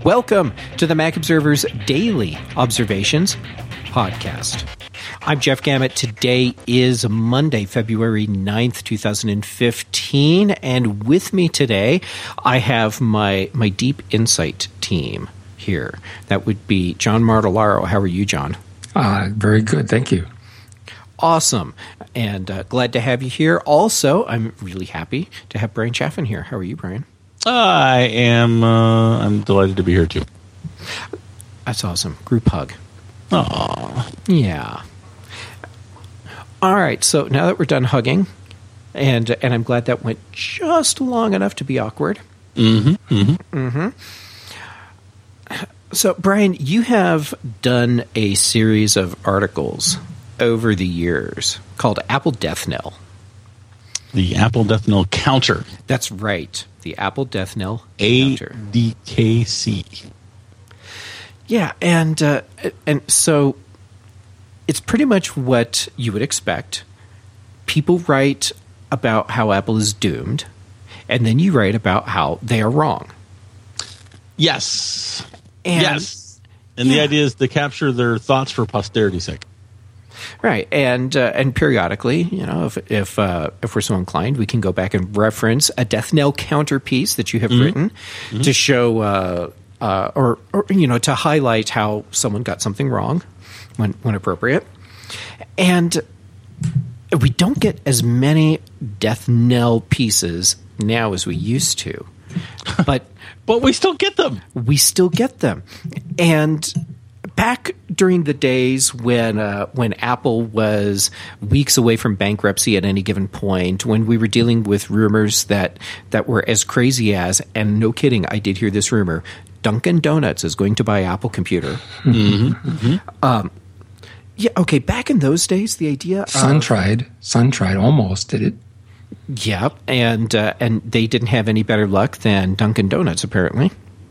Welcome to the Mac Observer's Daily Observations podcast. I'm Jeff Gamet. Today is Monday, February 9th, 2015, and with me today I have my Deep Insight team here. That would be John Martellaro. How are you, John? Very good, thank you. Awesome, and glad to have you here. Also, I'm really happy to have Brian Chaffin here. How are you, Brian? I am. I'm delighted to be here too. That's awesome. Group hug. Aww. Yeah. All right. So now that we're done hugging, and I'm glad that went just long enough to be awkward. So, Brian, you have done a series of articles over the years called Apple Death Knell. The Apple Death Knell Counter. That's right. The Apple Death Knell Counter. ADKC. Yeah, and so it's pretty much what you would expect. People write about how Apple is doomed, and then you write about how they are wrong. Yes. And the idea is to capture their thoughts for posterity's sake. Right, and periodically, if we're so inclined, we can go back and reference a Death Knell counter piece that you have written to show, or to highlight how someone got something wrong when appropriate. And we don't get as many Death Knell pieces now as we used to, but we still get them. We still get them, and back during the days when Apple was weeks away from bankruptcy at any given point, when we were dealing with rumors that were as crazy as, and no kidding, I did hear this rumor, Dunkin' Donuts is going to buy Apple Computer. Yeah, okay, back in those days, the idea Sun tried almost, did it? Yeah, and they didn't have any better luck than Dunkin' Donuts, apparently.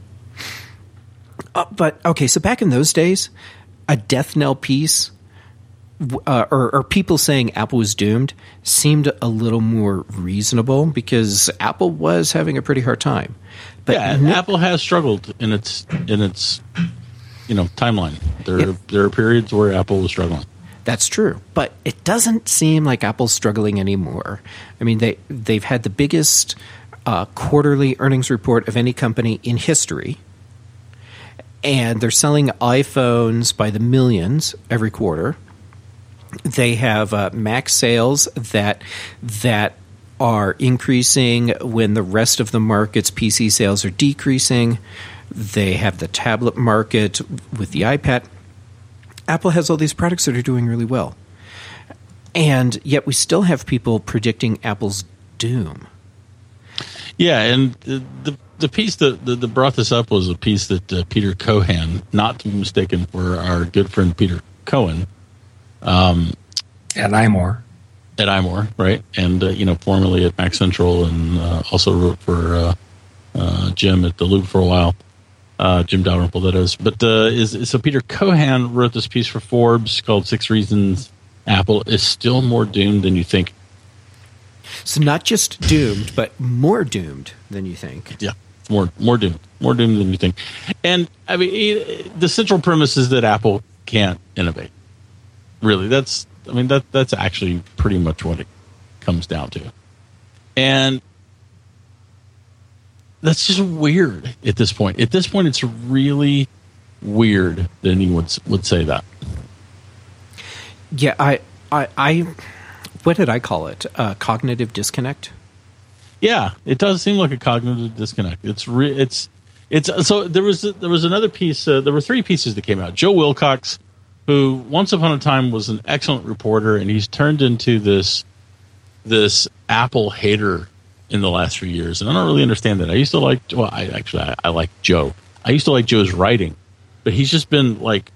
But, okay, so back in those days, a Death Knell piece, or people saying Apple was doomed, seemed a little more reasonable because Apple was having a pretty hard time. But Apple has struggled in its timeline. There are periods where Apple was struggling. That's true, but it doesn't seem like Apple's struggling anymore. I mean, they've had the biggest quarterly earnings report of any company in history. And they're selling iPhones by the millions every quarter. They have Mac sales that are increasing when the rest of the market's PC sales are decreasing. They have the tablet market with the iPad. Apple has all these products that are doing really well. And yet we still have people predicting Apple's doom. Yeah, and the piece that brought this up was a piece that Peter Cohan, not to be mistaken for our good friend Peter Cohen, at iMore, right? And formerly at Mac Central, and also wrote for Jim at the Loop for a while, Jim Dalrymple, that is. But so Peter Cohan wrote this piece for Forbes called 6 Reasons Apple is Still More Doomed Than You Think. So not just doomed, but more doomed than you think. Yeah, more doomed than you think. And I mean, the central premise is that Apple can't innovate. Really, that's actually pretty much what it comes down to. And that's just weird at this point. At this point, it's really weird that anyone would say that. Yeah, I what did I call it? Cognitive disconnect? Yeah, it does seem like a cognitive disconnect. It's so there was another piece. There were 3 pieces that came out. Joe Wilcox, who once upon a time was an excellent reporter, and he's turned into this Apple hater in the last few years, and I don't really understand that. I used to like. Well, I like Joe. I used to like Joe's writing, but he's just been like.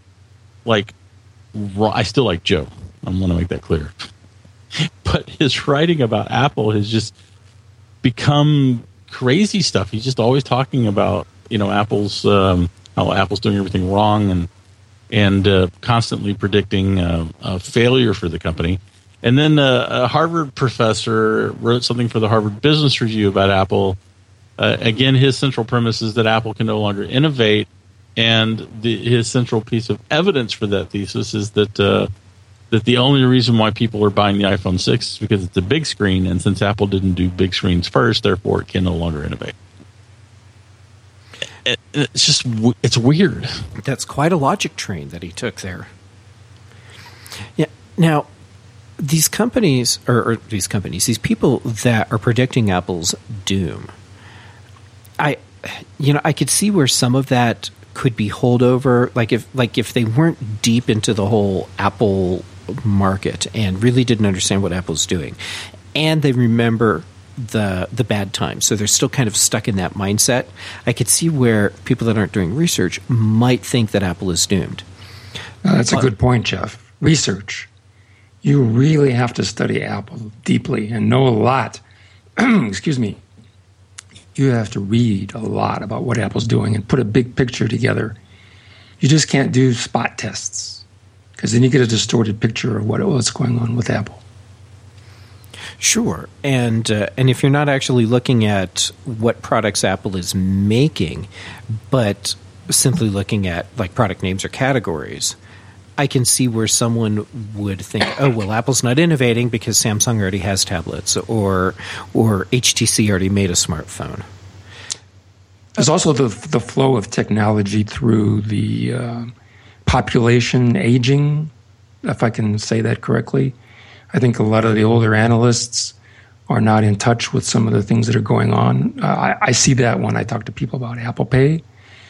I still like Joe. I'm going to make that clear. But his writing about Apple has just become crazy stuff. He's just always talking about Apple's how Apple's doing everything wrong and constantly predicting a failure for the company. And then a Harvard professor wrote something for the Harvard Business Review about Apple Again, his central premise is that Apple can no longer innovate, and his central piece of evidence for that thesis is that that the only reason why people are buying the iPhone 6 is because it's a big screen, and since Apple didn't do big screens first, therefore it can no longer innovate. It's weird. That's quite a logic train that he took there. Yeah. Now, these companies, these people that are predicting Apple's doom, I could see where some of that could be holdover. Like if they weren't deep into the whole Apple market and really didn't understand what Apple's doing, and they remember the bad times, so they're still kind of stuck in that mindset. I could see where people that aren't doing research might think that Apple is doomed. That's a good point, Jeff. Research. You really have to study Apple deeply and know a lot. Excuse me. You have to read a lot about what Apple's doing and put a big picture together. You just can't do spot tests, because then you get a distorted picture of what's going on with Apple. Sure, and if you're not actually looking at what products Apple is making, but simply looking at like product names or categories, I can see where someone would think, oh, well, Apple's not innovating because Samsung already has tablets, or HTC already made a smartphone. There's also the flow of technology through the population aging, if I can say that correctly. I think a lot of the older analysts are not in touch with some of the things that are going on. I see that when I talk to people about Apple Pay.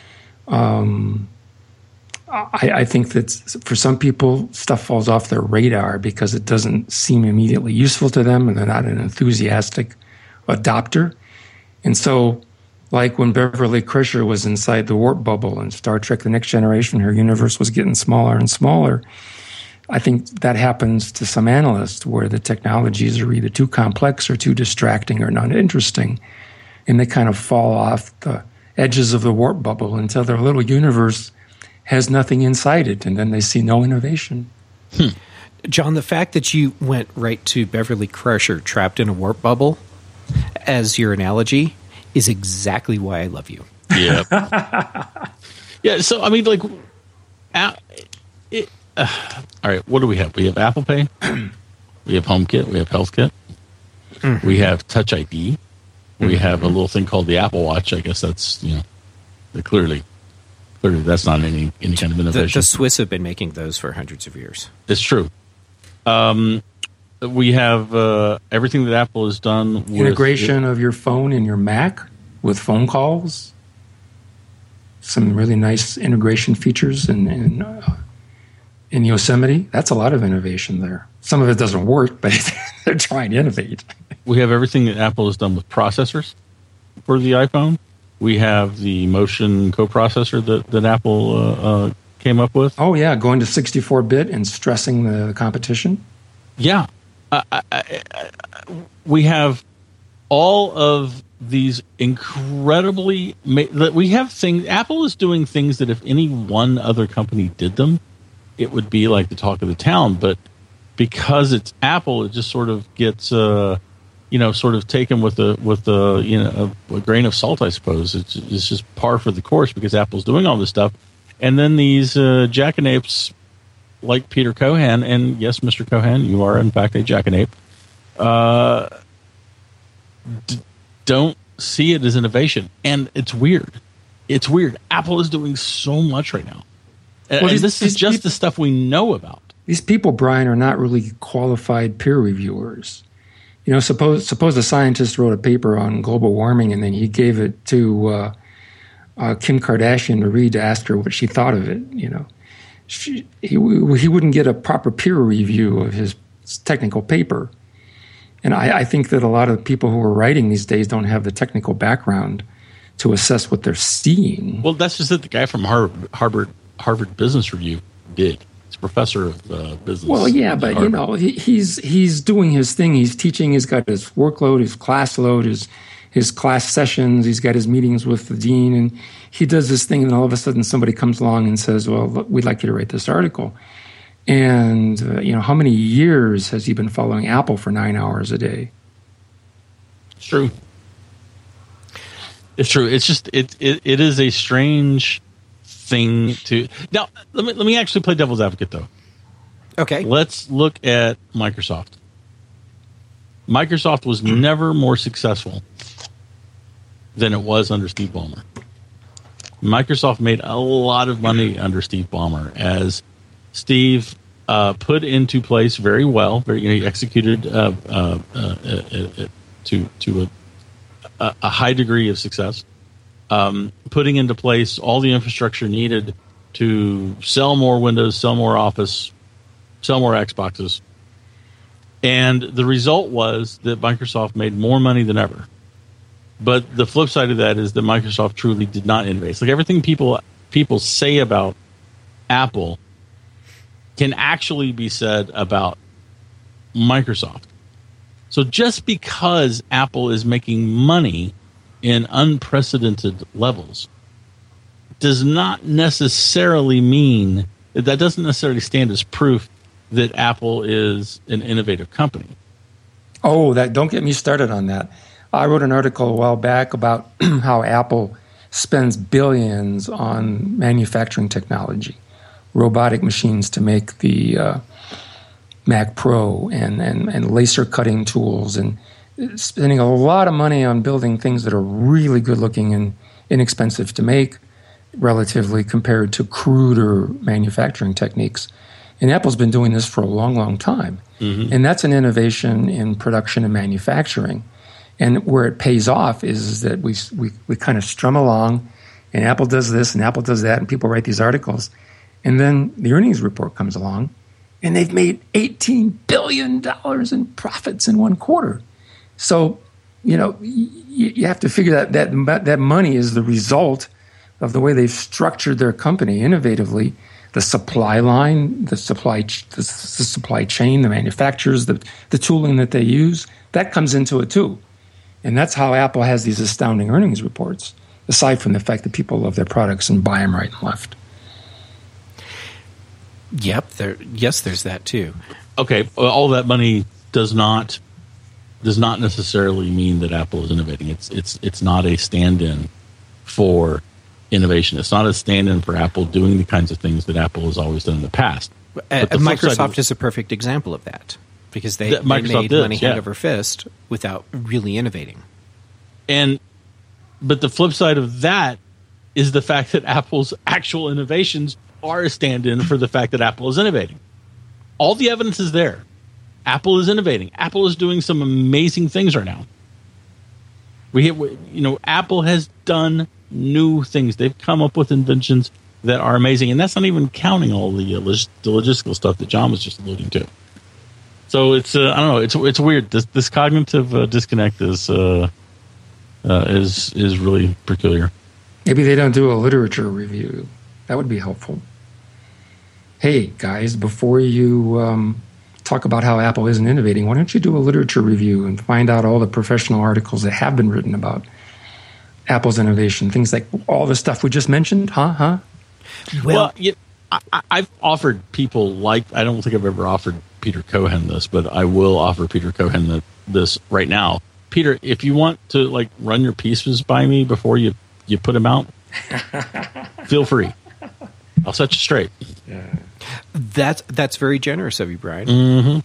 I think that for some people, stuff falls off their radar because it doesn't seem immediately useful to them, and they're not an enthusiastic adopter. And so, like when Beverly Crusher was inside the warp bubble in Star Trek The Next Generation, her universe was getting smaller and smaller. I think that happens to some analysts where the technologies are either too complex or too distracting or not interesting, and they kind of fall off the edges of the warp bubble until their little universe has nothing inside it, and then they see no innovation. John, the fact that you went right to Beverly Crusher trapped in a warp bubble as your analogy is exactly why I love you. Yeah. Yeah, so, I mean, like, all right, what do we have? We have Apple Pay, we have HomeKit, we have HealthKit, we have Touch ID, we have a little thing called the Apple Watch. I guess that's, clearly that's not any kind of innovation. The Swiss have been making those for hundreds of years. It's true. We have everything that Apple has done with integration of your phone and your Mac with phone calls. Some really nice integration features in Yosemite. That's a lot of innovation there. Some of it doesn't work, but they're trying to innovate. We have everything that Apple has done with processors for the iPhone. We have the Motion coprocessor that Apple came up with. Oh, yeah, going to 64-bit and stressing the competition. Yeah. We have all of these incredibly... we have things... Apple is doing things that if any one other company did them, it would be like the talk of the town. But because it's Apple, it just sort of gets... sort of taken with a grain of salt, I suppose. It's just par for the course because Apple's doing all this stuff. And then these jackanapes like Peter Cohan, and yes, Mr. Cohan, you are in fact a jackanape, don't see it as innovation. And it's weird. It's weird. Apple is doing so much right now. And this is just the stuff we know about. These people, Brian, are not really qualified peer reviewers. Suppose a scientist wrote a paper on global warming and then he gave it to Kim Kardashian to read to ask her what she thought of it. He wouldn't get a proper peer review of his technical paper. And I think that a lot of people who are writing these days don't have the technical background to assess what they're seeing. Well, that's just what the guy from Harvard Business Review did. He's a professor of business. Well, yeah, but he's doing his thing. He's teaching. He's got his workload, his class load, his class sessions. He's got his meetings with the dean, and he does this thing. And all of a sudden, somebody comes along and says, "Well, look, we'd like you to write this article." And how many years has he been following Apple for 9 hours a day? It's true. It's true. It's just it is a strange thing to. Now, let me actually play devil's advocate though. Okay. Let's look at Microsoft. Microsoft was never more successful than it was under Steve Ballmer. Microsoft made a lot of money under Steve Ballmer as Steve put into place very well. He executed to a high degree of success, putting into place all the infrastructure needed to sell more Windows, sell more Office, sell more Xboxes. And the result was that Microsoft made more money than ever. But the flip side of that is that Microsoft truly did not innovate. It's like everything people say about Apple can actually be said about Microsoft. So just because Apple is making money in unprecedented levels does not necessarily mean that doesn't necessarily stand as proof that Apple is an innovative company. Oh, don't get me started on that. I wrote an article a while back about how Apple spends billions on manufacturing technology, robotic machines to make the Mac Pro and laser cutting tools, and spending a lot of money on building things that are really good looking and inexpensive to make relatively compared to cruder manufacturing techniques. And Apple's been doing this for a long, long time. Mm-hmm. And that's an innovation in production and manufacturing. And where it pays off is that we kind of strum along, and Apple does this and Apple does that, and people write these articles. And then the earnings report comes along, and they've made $18 billion in profits in one quarter. So, you have to figure that money is the result of the way they've structured their company innovatively. The supply line, the supply chain, the manufacturers, the tooling that they use, that comes into it too. And that's how Apple has these astounding earnings reports, aside from the fact that people love their products and buy them right and left. Yep. There's that too. Okay, all that money does not necessarily mean that Apple is innovating. It's not a stand-in for innovation. It's not a stand-in for Apple doing the kinds of things that Apple has always done in the past. Microsoft is a perfect example of that, because they made money hand over fist without really innovating. But the flip side of that is the fact that Apple's actual innovations are a stand-in for the fact that Apple is innovating. All the evidence is there. Apple is innovating. Apple is doing some amazing things right now. Apple has done new things. They've come up with inventions that are amazing, and that's not even counting all the logistical stuff that John was just alluding to. So it's I don't know. It's weird. This cognitive disconnect is really peculiar. Maybe they don't do a literature review. That would be helpful. Hey guys, before you talk about how Apple isn't innovating, why don't you do a literature review and find out all the professional articles that have been written about Apple's innovation, things like all the stuff we just mentioned, huh? Well, I've offered people I don't think I've ever offered Peter Cohen this, but I will offer Peter Cohen this right now. Peter, if you want to run your pieces by me before you put them out, feel free. I'll set you straight. Yeah. That's very generous of you, Brian. Mm-hmm.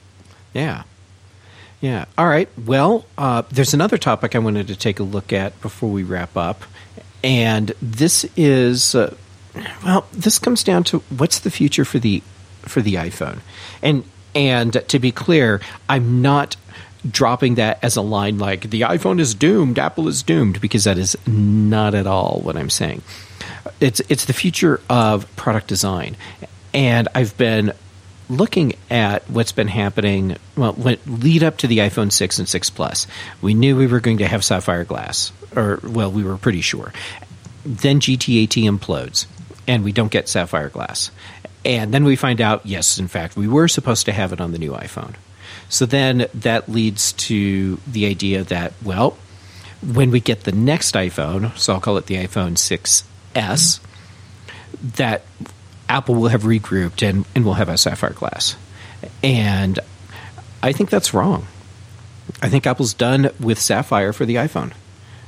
Yeah. All right. Well, there's another topic I wanted to take a look at before we wrap up, and this is this comes down to what's the future for the iPhone, and to be clear, I'm not dropping that as a line like the iPhone is doomed, Apple is doomed, because that is not at all what I'm saying. It's the future of product design, and I've been looking at what's been happening, lead up to the iPhone 6 and 6 Plus. We knew we were going to have sapphire glass, we were pretty sure. Then GT-AT implodes, and we don't get sapphire glass. And then we find out, yes, in fact, we were supposed to have it on the new iPhone. So then that leads to the idea that, when we get the next iPhone, so I'll call it the iPhone 6S, that Apple will have regrouped and will have a sapphire glass. And I think that's wrong. I think Apple's done with sapphire for the iPhone.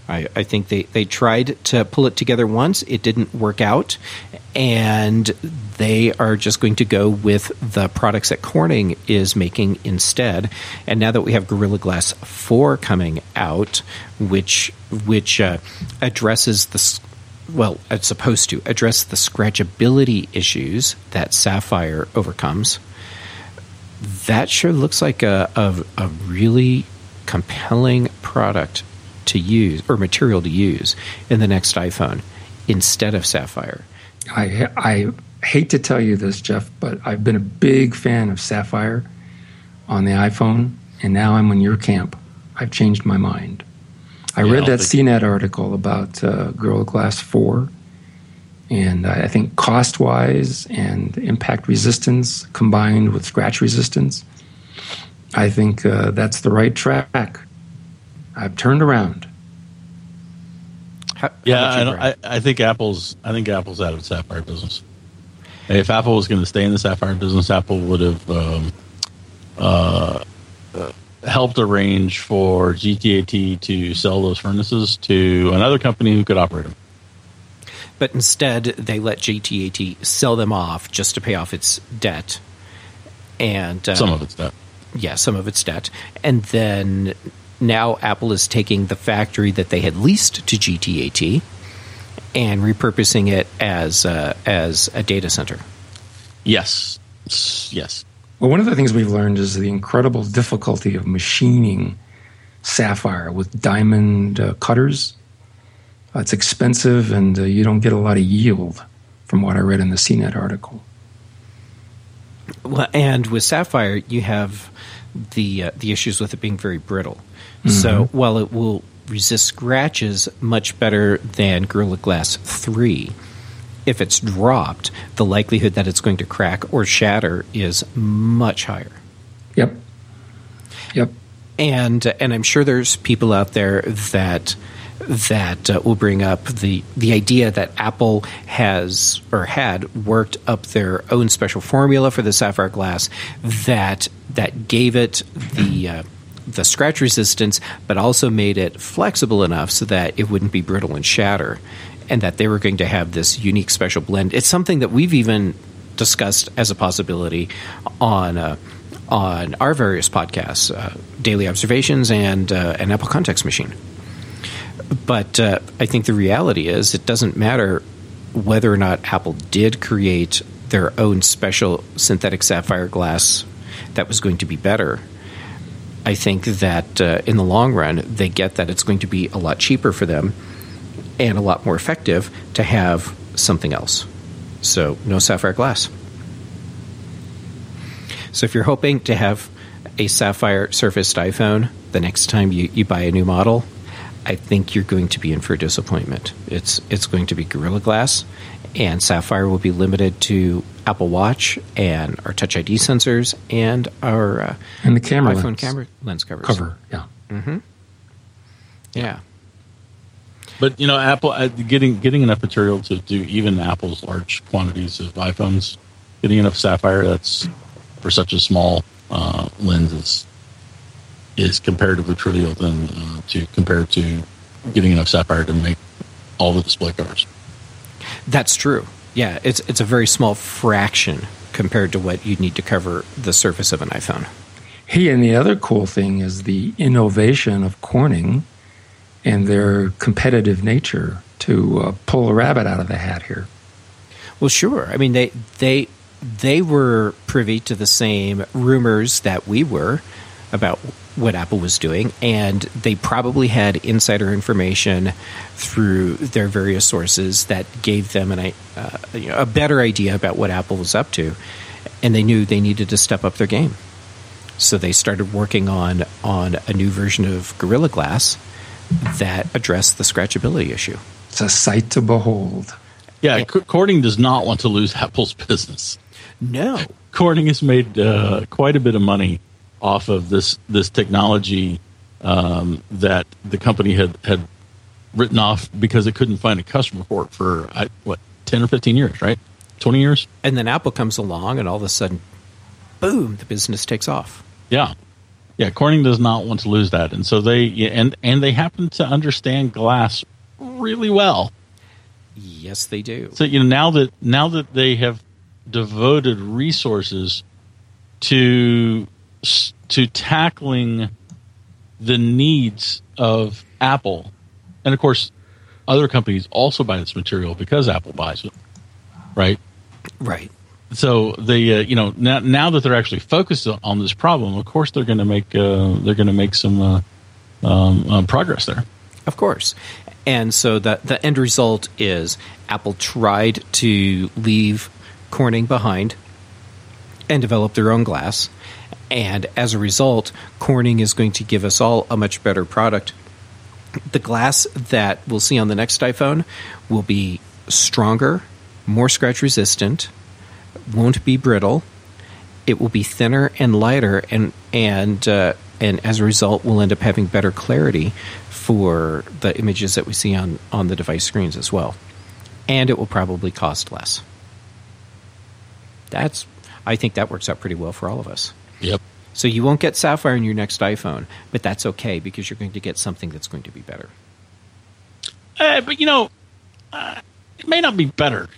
I think they tried to pull it together once. It didn't work out. And they are just going to go with the products that Corning is making instead. And now that we have Gorilla Glass 4 coming out, which addresses the... Well, it's supposed to address the scratchability issues that Sapphire overcomes. That sure looks like a really compelling product to use, or material to use, in the next iPhone instead of Sapphire. I hate to tell you this, Jeff, but I've been a big fan of Sapphire on the iPhone, and now I'm in your camp. I've changed my mind. I read that CNET article about Gorilla Glass 4, and I think cost-wise and impact resistance combined with scratch resistance, I think that's the right track. I've turned around. I think Apple's out of the Sapphire business. If Apple was going to stay in the Sapphire business, Apple would have helped arrange for GTAT to sell those furnaces to another company who could operate them. But instead, they let GTAT sell them off just to pay off its debt. And some of its debt. Yeah, some of its debt. And then now Apple is taking the factory that they had leased to GTAT and repurposing it as a data center. Yes. Well, one of the things we've learned is the incredible difficulty of machining sapphire with diamond cutters. It's expensive, and you don't get a lot of yield, from what I read in the CNET article. Well, and with sapphire, you have the issues with it being very brittle. Mm-hmm. So while it will resist scratches much better than Gorilla Glass 3, if it's dropped, the likelihood that it's going to crack or shatter is much higher. Yep. And I'm sure there's people out there that will bring up the idea that Apple has or had worked up their own special formula for the Sapphire glass that gave it the scratch resistance, but also made it flexible enough so that it wouldn't be brittle and shatter, and that they were going to have this unique special blend. It's something that we've even discussed as a possibility on our various podcasts, Daily Observations and an Apple Context Machine. But I think the reality is it doesn't matter whether or not Apple did create their own special synthetic sapphire glass that was going to be better. I think that in the long run, they get that it's going to be a lot cheaper for them and a lot more effective to have something else. So no sapphire glass. So if you're hoping to have a sapphire surfaced iPhone the next time you buy a new model, I think you're going to be in for a disappointment. It's going to be Gorilla Glass, and Sapphire will be limited to Apple Watch and our Touch ID sensors and our and the camera iPhone lens. camera lens covers. Cover, yeah. Mm-hmm. Yeah. But Apple getting enough material to do even Apple's large quantities of iPhones, getting enough sapphire that's for such a small lens is comparatively trivial than compared to getting enough sapphire to make all the display covers. That's true. Yeah, it's a very small fraction compared to what you'd need to cover the surface of an iPhone. Hey, and the other cool thing is the innovation of Corning and their competitive nature to pull a rabbit out of the hat here. Well, sure. I mean, they were privy to the same rumors that we were about what Apple was doing, and they probably had insider information through their various sources that gave them a better idea about what Apple was up to, and they knew they needed to step up their game. So they started working on a new version of Gorilla Glass that addressed the scratchability issue. It's a sight to behold. Yeah, Corning does not want to lose Apple's business. No. Corning has made quite a bit of money off of this technology that the company had written off because it couldn't find a customer for it for 10 or 15 years, right? 20 years? And then Apple comes along and all of a sudden, boom, the business takes off. Yeah. Yeah, Corning does not want to lose that, and so they happen to understand glass really well. Yes, they do. So now that they have devoted resources to tackling the needs of Apple, and of course, other companies also buy this material because Apple buys it, right? Right. So they, now that they're actually focused on this problem, of course they're going to make some progress there. Of course. And so the end result is Apple tried to leave Corning behind and develop their own glass. And as a result, Corning is going to give us all a much better product. The glass that we'll see on the next iPhone will be stronger, more scratch resistant, won't be brittle. It will be thinner and lighter, and as a result, we'll end up having better clarity for the images that we see on the device screens as well. And it will probably cost less. I think that works out pretty well for all of us. Yep. So you won't get Sapphire in your next iPhone, but that's okay because you're going to get something that's going to be better. But it may not be better.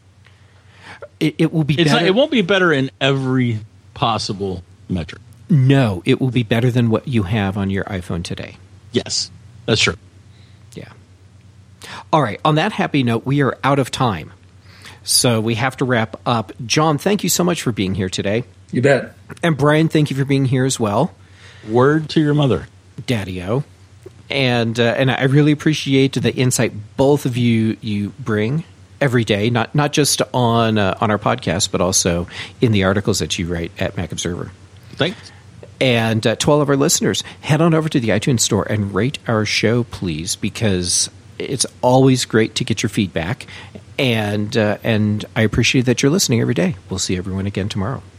It will be better. It won't be better in every possible metric. No, it will be better than what you have on your iPhone today. Yes, that's true. Yeah. All right. On that happy note, we are out of time. So we have to wrap up. John, thank you so much for being here today. You bet. And Brian, thank you for being here as well. Word to your mother. Daddy-o. And I really appreciate the insight both of you bring every day, not just on our podcast, but also in the articles that you write at Mac Observer. Thanks. And to all of our listeners, head on over to the iTunes Store and rate our show, please, because it's always great to get your feedback. And I appreciate that you're listening every day. We'll see everyone again tomorrow.